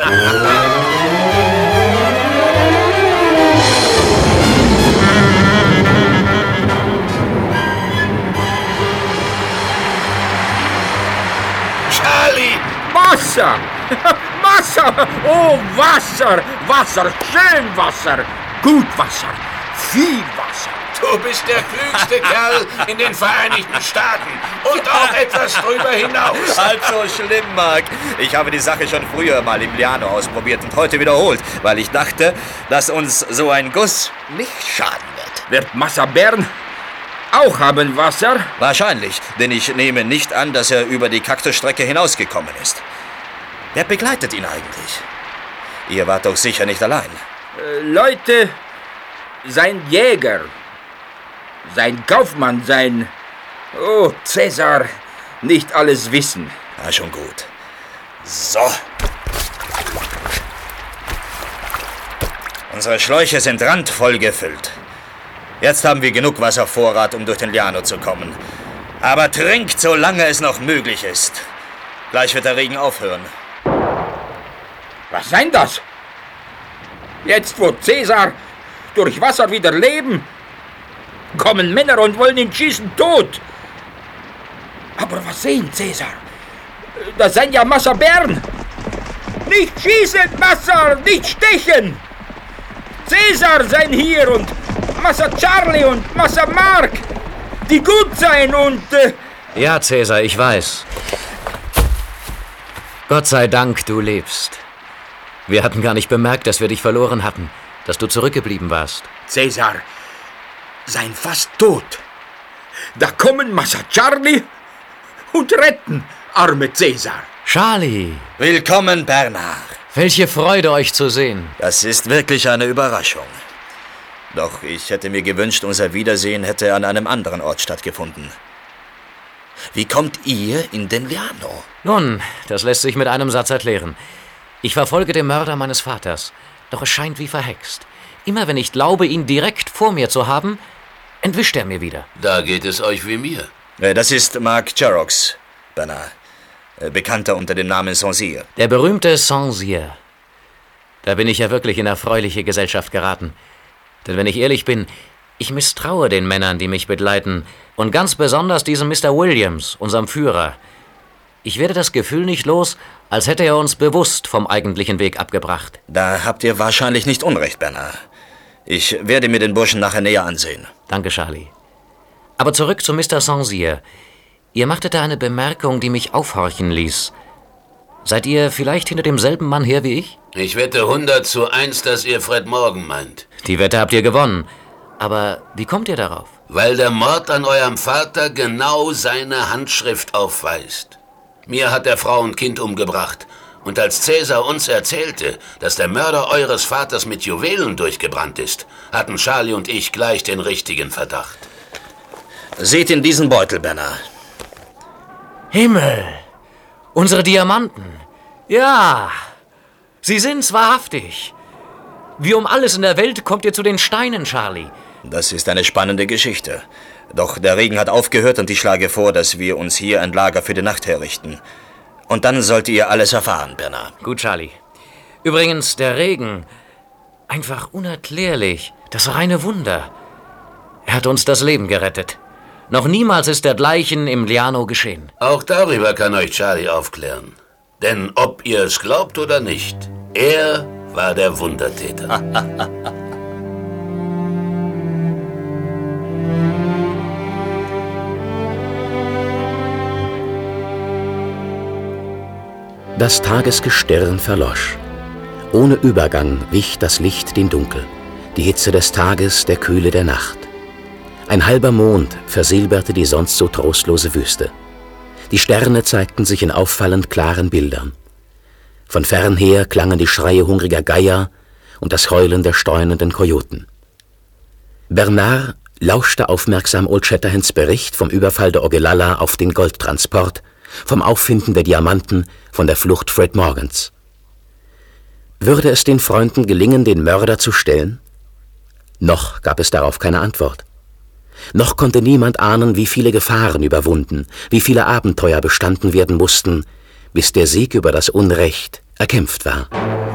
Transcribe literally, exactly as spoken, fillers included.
Charlie! Wasser! Wasser! Oh, Wasser! Wasser! Schön Wasser! Gut Wasser! Viel Wasser! Du bist der klügste Kerl in den Vereinigten Staaten und auch etwas drüber hinaus. Also schlimm, Mark. Ich habe die Sache schon früher mal im Liano ausprobiert und heute wiederholt, weil ich dachte, dass uns so ein Guss nicht schaden wird. Wird Massa Bern auch haben Wasser? Wahrscheinlich, denn ich nehme nicht an, dass er über die Kaktusstrecke hinausgekommen ist. Wer begleitet ihn eigentlich? Ihr wart doch sicher nicht allein. Äh, Leute, sein Jäger, sein Kaufmann, sein... Oh, Cäsar, nicht alles wissen. Na, schon gut. So. Unsere Schläuche sind randvoll gefüllt. Jetzt haben wir genug Wasservorrat, um durch den Liano zu kommen. Aber trinkt, solange es noch möglich ist. Gleich wird der Regen aufhören. Was sein das? Jetzt, wo Cäsar durch Wasser wieder leben, kommen Männer und wollen ihn schießen tot. Aber was sehen, Cäsar? Das sind ja Massa Bern. Nicht schießen, Massa, nicht stechen. Cäsar sein hier und Massa Charlie und Massa Mark, die gut sein und... Äh ja, Cäsar, ich weiß. Gott sei Dank, du lebst. Wir hatten gar nicht bemerkt, dass wir dich verloren hatten, dass du zurückgeblieben warst. Cäsar, sein fast tot. Da kommen Massa Charlie und retten arme Cäsar. Charlie! Willkommen, Bernard. Welche Freude, euch zu sehen. Das ist wirklich eine Überraschung. Doch ich hätte mir gewünscht, unser Wiedersehen hätte an einem anderen Ort stattgefunden. Wie kommt ihr in den Liano? Nun, das lässt sich mit einem Satz erklären. Ich verfolge den Mörder meines Vaters, doch es scheint wie verhext. Immer wenn ich glaube, ihn direkt vor mir zu haben, entwischt er mir wieder. Da geht es euch wie mir. Das ist Mark Jarrox, Bernard. Bekannter unter dem Namen Saint-Cyr. Der berühmte Saint-Cyr. Da bin ich ja wirklich in erfreuliche Gesellschaft geraten. Denn wenn ich ehrlich bin, ich misstraue den Männern, die mich begleiten. Und ganz besonders diesem Mister Williams, unserem Führer. Ich werde das Gefühl nicht los, als hätte er uns bewusst vom eigentlichen Weg abgebracht. Da habt ihr wahrscheinlich nicht Unrecht, Bernard. Ich werde mir den Burschen nachher näher ansehen. Danke, Charlie. Aber zurück zu Mister Saint-Cyr. Ihr machtet da eine Bemerkung, die mich aufhorchen ließ. Seid ihr vielleicht hinter demselben Mann her wie ich? Ich wette hundert zu eins, dass ihr Fred Morgan meint. Die Wette habt ihr gewonnen. Aber wie kommt ihr darauf? Weil der Mord an eurem Vater genau seine Handschrift aufweist. Mir hat er Frau und Kind umgebracht. Und als Cäsar uns erzählte, dass der Mörder eures Vaters mit Juwelen durchgebrannt ist, hatten Charlie und ich gleich den richtigen Verdacht. Seht in diesen Beutel, Bernard. Himmel! Unsere Diamanten! Ja! Sie sind's wahrhaftig! Wie um alles in der Welt kommt ihr zu den Steinen, Charlie? Das ist eine spannende Geschichte. Doch der Regen hat aufgehört und ich schlage vor, dass wir uns hier ein Lager für die Nacht herrichten. Und dann sollt ihr alles erfahren, Bernard. Gut, Charlie. Übrigens, der Regen. Einfach unerklärlich. Das reine Wunder. Er hat uns das Leben gerettet. Noch niemals ist dergleichen im Liano geschehen. Auch darüber kann euch Charlie aufklären. Denn ob ihr es glaubt oder nicht, er war der Wundertäter. Das Tagesgestirn verlosch. Ohne Übergang wich das Licht dem Dunkel, die Hitze des Tages der Kühle der Nacht. Ein halber Mond versilberte die sonst so trostlose Wüste. Die Sterne zeigten sich in auffallend klaren Bildern. Von fernher klangen die Schreie hungriger Geier und das Heulen der steunenden Kojoten. Bernard lauschte aufmerksam Old Shatterhands Bericht vom Überfall der Ogallala auf den Goldtransport, vom Auffinden der Diamanten, von der Flucht Fred Morgans. Würde es den Freunden gelingen, den Mörder zu stellen? Noch gab es darauf keine Antwort. Noch konnte niemand ahnen, wie viele Gefahren überwunden, wie viele Abenteuer bestanden werden mussten, bis der Sieg über das Unrecht erkämpft war.